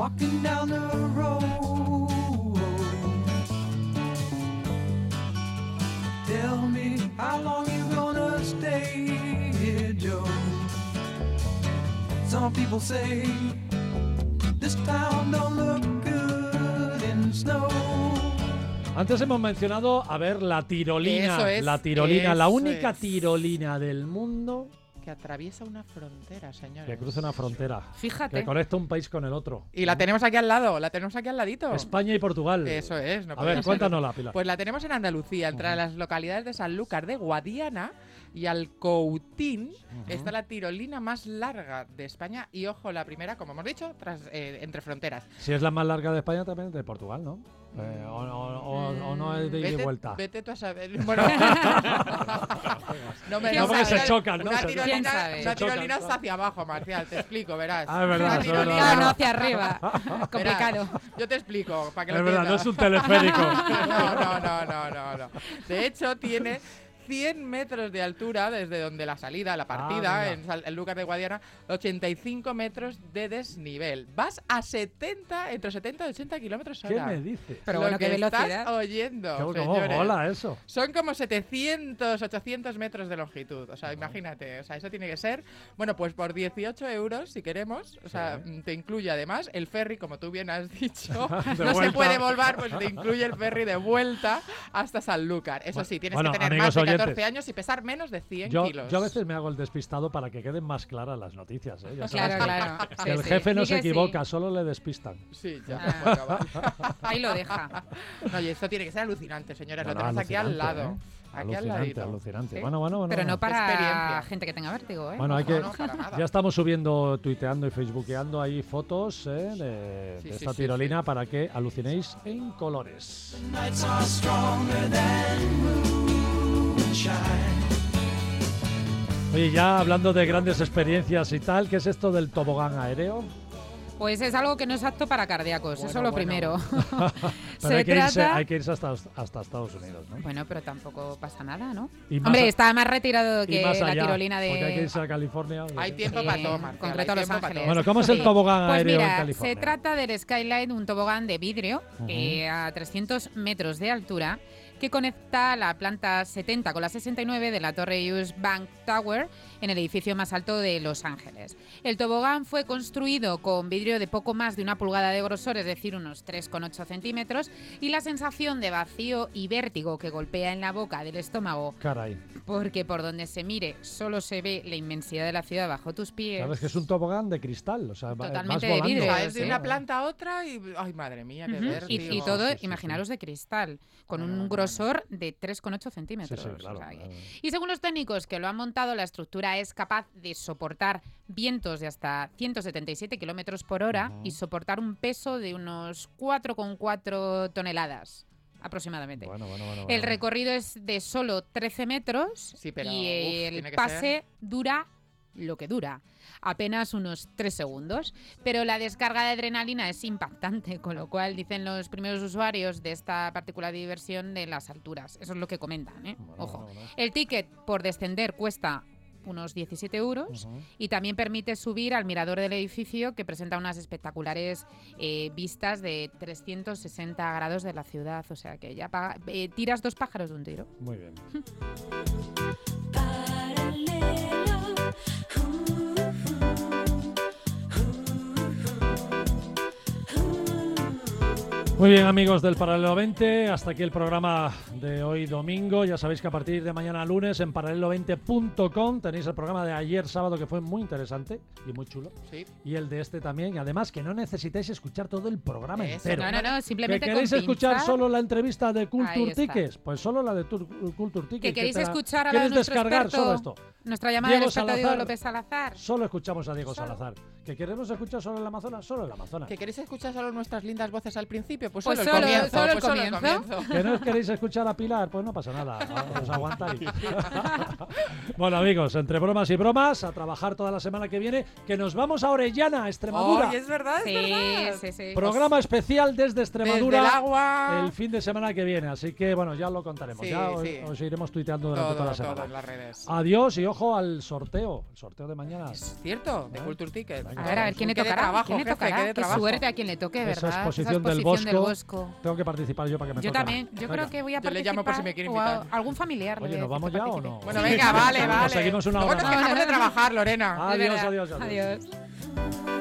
walking down the road. Tell me how long you gonna stay here, Joe. Some people say this town don't look good in snow. Antes hemos mencionado, a ver, la tirolina. Eso es, la única es. tirolina del mundo Que atraviesa una frontera, señores. que cruza una frontera. Fíjate. Que conecta un país con el otro. Y la tenemos aquí al lado, la tenemos aquí al ladito. España y Portugal. Eso es. No A podía ver, ser. cuéntanosla, Pilar. Pues la tenemos en Andalucía, entre las localidades de Sanlúcar de Guadiana y Alcoutín. Está la tirolina más larga de España y, ojo, la primera, como hemos dicho, entre fronteras. Si es la más larga de España, también es de Portugal, ¿no? O no es de ida y vuelta. Vete tú a saber. Bueno, no me No, porque se chocan, ¿no? Una Se- ¿Quién sabe? tirolina Se chocan, es hacia abajo, Marcial, te explico, verás. Ah, es verdad, Una es tirolina- verdad. No, hacia arriba. Verás, Complicado. yo te explico, para que lo Es verdad, no entiendas. es un teleférico. No. De hecho, tiene 100 metros de altura desde donde la salida, la partida, mira. en Lucas de Guadiana, 85 metros de desnivel. Vas a entre 70 y 80 kilómetros ¿Qué hora. me dices? Pero Lo bueno, qué que estás velocidad. oyendo, ¿Cómo señores. mola eso? Son como 700, 800 metros de longitud. O sea, imagínate. O sea, eso tiene que ser. Bueno, pues por 18 euros, si queremos. O sea, te incluye además el ferry, como tú bien has dicho. De No se vuelta. puede volver, pues te incluye el ferry de vuelta hasta Sanlúcar. Eso sí, tienes Bueno, que tener amigos más de 14 oyentes, años y pesar menos de 100 Yo kilos. a veces me hago el despistado para que queden más claras las noticias, ¿eh? Ya sabes Claro, que- claro. que Sí, el sí. jefe no Di se que sí. equivoca, solo le despistan. Sí, ya. Ah. Bueno, vale. Ahí lo deja. No, y esto tiene que ser alucinante, señores. No, Lo no, tenemos aquí al alucinante, lado. ¿eh? Aquí al Alucinante, ladito. alucinante. Sí. Bueno. Pero no para Experiencia. gente que tenga vértigo, ¿eh? Bueno, hay que. No, para nada. Ya estamos subiendo, tuiteando y facebookeando ahí fotos de Sí, esta sí, tirolina para que alucinéis en colores. Nights are stronger than moonshine. Oye, ya hablando de grandes experiencias y tal, ¿qué es esto del tobogán aéreo? Pues es algo que no es apto para cardíacos, eso lo primero. Pero hay que irse hasta Estados Unidos, ¿no? Bueno, pero tampoco pasa nada, ¿no? Y más Hombre, a- está más retirado Y que más la allá, tirolina porque hay que de... irse a California. Hay tiempo para todo, Marcial, concreto hay Los tiempo para Ángeles. todo. Bueno, ¿cómo es el tobogán Pues aéreo en mira, California? se trata del Skyline, un tobogán de vidrio a 300 metros de altura que conecta la planta 70 con la 69 de la torre US Bank Tower en el edificio más alto de Los Ángeles. El tobogán fue construido con vidrio de poco más de 1 pulgada de grosor, es decir, unos 3,8 centímetros, y la sensación de vacío y vértigo que golpea en la boca del estómago, Caray, porque por donde se mire solo se ve la inmensidad de la ciudad bajo tus pies. sabes que es un tobogán de cristal, o sea, Totalmente vas de volando. O vidrio, sea, es de sí. una planta a otra y... Ay, madre mía, qué Ujú. vértigo. Y todo, Sí, sí, imaginaros, de cristal, con Bueno, un bueno, grosor de 3,8 centímetros. Sí, claro. O sea que- Y según los técnicos que lo han montado, la estructura es capaz de soportar vientos de hasta 177 kilómetros por hora y soportar un peso de unos 4,4 toneladas aproximadamente. Bueno. El recorrido es de solo 13 metros Sí, pero, y uf, el tiene que pase ser- dura lo que dura, apenas unos 3 segundos. Pero la descarga de adrenalina es impactante, con lo cual dicen los primeros usuarios de esta particular diversión de las alturas. Eso es lo que comentan, ¿eh? Ojo. El ticket por descender cuesta unos 17 euros y también permite subir al mirador del edificio, que presenta unas espectaculares vistas de 360 grados de la ciudad. O sea que ya tiras 2 pájaros de un tiro. Muy bien. Muy bien, amigos del Paralelo 20, hasta aquí el programa de hoy domingo. Ya sabéis que a partir de mañana lunes en paralelo20.com tenéis el programa de ayer sábado, que fue muy interesante y muy chulo. Sí. Y el de este también. Y además que no necesitáis escuchar todo el programa Eso, entero. No, ¿Que simplemente queréis con escuchar pinchar. solo la entrevista de Ahí Culture está. Tickets? Pues solo la de Culture Tickets. ¿Que queréis te la- escuchar a la de ¿Quieres nuestro descargar experto? solo esto? Nuestra llamada Diego del experto Diego Salazar. López Salazar. Solo escuchamos a Diego Solo. Salazar. ¿Que queremos escuchar solo el Amazonas? Solo el Amazonas. ¿Que queréis escuchar solo nuestras lindas voces al principio? Pues Pues solo, solo- el comienzo. solo el pues solo comienzo. ¿Que no queréis escuchar a Pilar? Pues no pasa nada, os aguantáis. Bueno, amigos, entre bromas y bromas, a trabajar toda la semana que viene, que nos vamos a Orellana, Extremadura. Ay, es verdad, Sí, es verdad. sí. Programa especial desde Extremadura Desde el agua. el fin de semana que viene, así que bueno, ya lo contaremos, Sí, ya sí. os iremos tuiteando durante toda la todo semana. en las redes. Adiós y ojo al sorteo, el sorteo de mañana. Es cierto, de ¿Eh? Culture Ticket. Venga. A ver, ¿quién le Qué de tocará? trabajo, ¿Quién le jefe, tocará? qué de Qué trabajo. suerte a quien le toque, ¿verdad? Esa exposición del Bosco. Tengo que participar yo para que me Yo toque. también. Yo creo que voy a Yo le participar. llamo por si me quiere o a invitar. algún familiar. Oye, le ¿nos vamos que ya o participe. no? Bueno, venga, vale, Nos vale. seguimos una Luego hora nos más. quejamos de trabajar, Lorena. Adiós, verdad. adiós, adiós. Adiós.